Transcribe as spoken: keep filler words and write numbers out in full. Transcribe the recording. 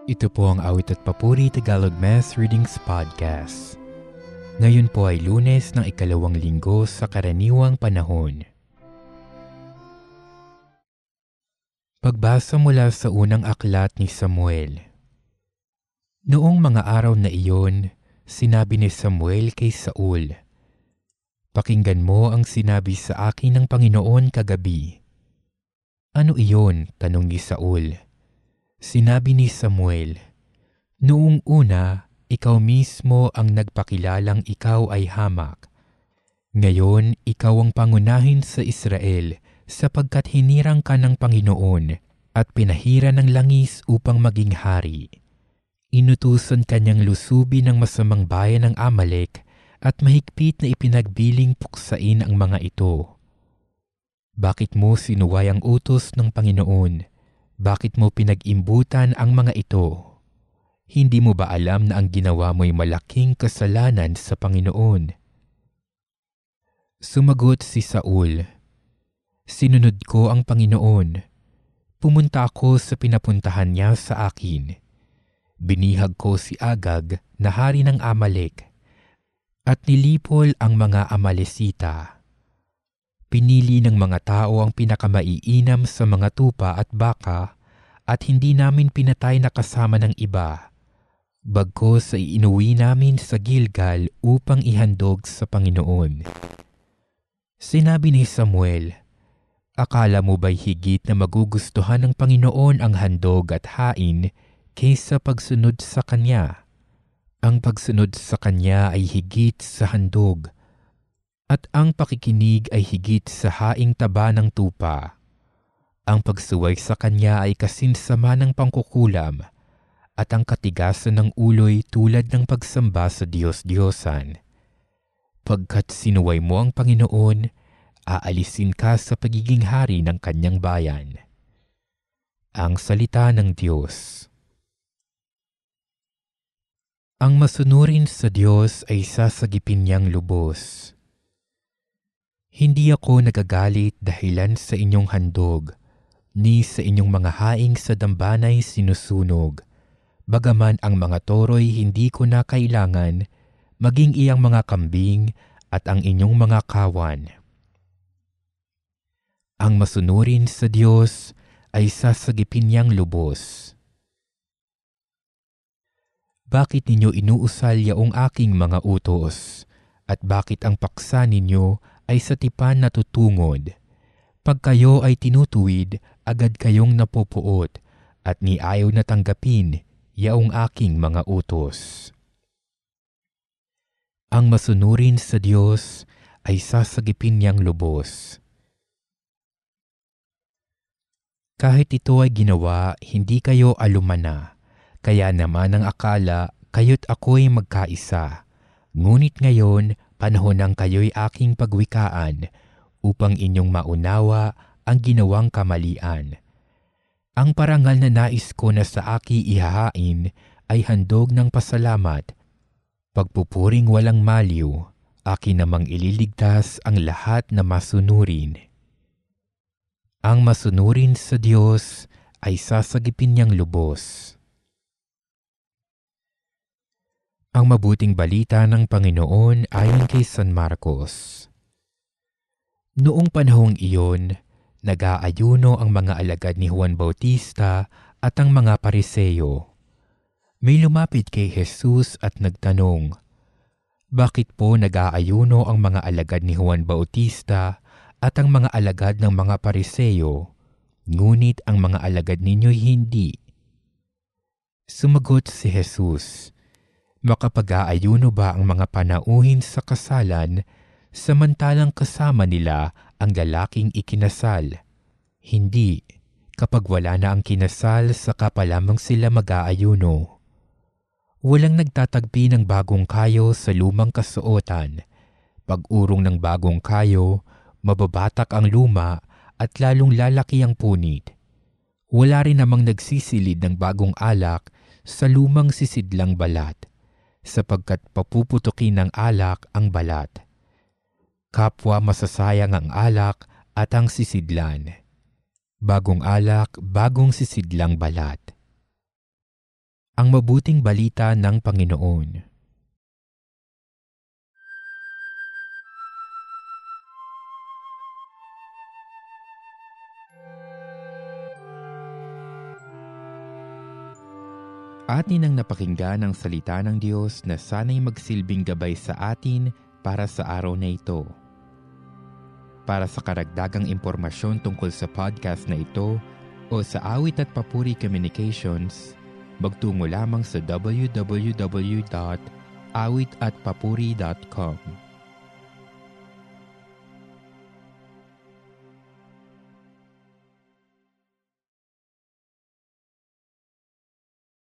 Ito po ang Awit at Papuri Tagalog Mass Readings Podcast. Ngayon po ay Lunes ng ikalawang linggo sa karaniwang panahon. Pagbasa mula sa unang aklat ni Samuel. Noong mga araw na iyon, sinabi ni Samuel kay Saul, "Pakinggan mo ang sinabi sa akin ng Panginoon kagabi." "Ano iyon?" tanong ni Saul. Sinabi ni Samuel, "Noong una, ikaw mismo ang nagpakilalang ikaw ay hamak. Ngayon, ikaw ang pangunahin sa Israel sapagkat hinirang ka ng Panginoon at pinahira ng langis upang maging hari. Inutusan kanyang lusubin ng masamang bayan ng Amalek at mahigpit na ipinagbiling puksain ang mga ito. Bakit mo sinuway ang utos ng Panginoon? Bakit mo pinag-imbutan ang mga ito? Hindi mo ba alam na ang ginawa mo'y malaking kasalanan sa Panginoon?" Sumagot si Saul, "Sinunod ko ang Panginoon. Pumunta ako sa pinapuntahan niya sa akin. Binihag ko si Agag na hari ng Amalek at nilipol ang mga Amalesita. Pinili ng mga tao ang pinakamaiinam sa mga tupa at baka at hindi namin pinatay na kasama ng iba. Bagkus ay inuwi namin sa Gilgal upang ihandog sa Panginoon." Sinabi ni Samuel, "Akala mo ba'y higit na magugustuhan ng Panginoon ang handog at hain kaysa pagsunod sa Kanya? Ang pagsunod sa Kanya ay higit sa handog, at ang pakikinig ay higit sa haing taba ng tupa. Ang pagsuway sa Kanya ay kasinsama ng pangkukulam, at ang katigasan ng ulo'y tulad ng pagsamba sa Diyos-Diyosan. Pagkat sinuway mo ang Panginoon, aalisin ka sa pagiging hari ng Kanyang bayan." Ang salita ng Diyos. Ang masunurin sa Diyos ay sasagipin niyang lubos. Hindi ako nagagalit dahilan sa inyong handog, ni sa inyong mga haing sa dambanay sinusunog. Bagaman ang mga toro'y hindi ko na kailangan, maging iyang mga kambing at ang inyong mga kawan. Ang masunurin sa Diyos ay sasagipin niyang lubos. Bakit ninyo inuusal yaong aking mga utos? At bakit ang paksa ninyo ay sa tipan natutungod? Pag kayo ay tinutuwid, agad kayong napupuot, at ni ayaw na tanggapin yaong aking mga utos. Ang masunurin sa Diyos ay sasagipin niyang lubos. Kahit ito ay ginawa, hindi kayo alumana. Kaya naman ang akala, kayo't ako'y magkaisa. Ngunit ngayon, panahon ng kayo'y aking pagwikaan upang inyong maunawa ang ginawang kamalian. Ang parangal na nais ko na sa aki ihahain ay handog ng pasalamat. Pagpupuring walang maliw, akin namang ililigtas ang lahat na masunurin. Ang masunurin sa Diyos ay sasagipin niyang lubos. Ang mabuting balita ng Panginoon ayon kay San Marcos. Noong panahong iyon, nag-aayuno ang mga alagad ni Juan Bautista at ang mga Pariseo. May lumapit kay Jesus at nagtanong, "Bakit po nag-aayuno ang mga alagad ni Juan Bautista at ang mga alagad ng mga Pariseo, ngunit ang mga alagad ninyo'y hindi?" Sumagot si Jesus, "Makapag-aayuno ba ang mga panauhin sa kasalan samantalang kasama nila ang lalaking ikinasal? Hindi, kapag wala na ang kinasal saka pa lamang sila mag-aayuno. Walang nagtatagpi ng bagong kayo sa lumang kasuotan. Pag-urong ng bagong kayo, mababatak ang luma at lalong lalaki ang punit. Wala rin namang nagsisilid ng bagong alak sa lumang sisidlang balat, sapagkat papuputukin ng alak ang balat. Kapwa masasayang ang alak at ang sisidlan. Bagong alak, bagong sisidlang balat." Ang mabuting balita ng Panginoon. Atin ang napakinggan ang salita ng Diyos na sana'y magsilbing gabay sa atin para sa araw na ito. Para sa karagdagang impormasyon tungkol sa podcast na ito o sa Awit at Papuri Communications, magtungo lamang sa w w w dot awit at papuri dot com.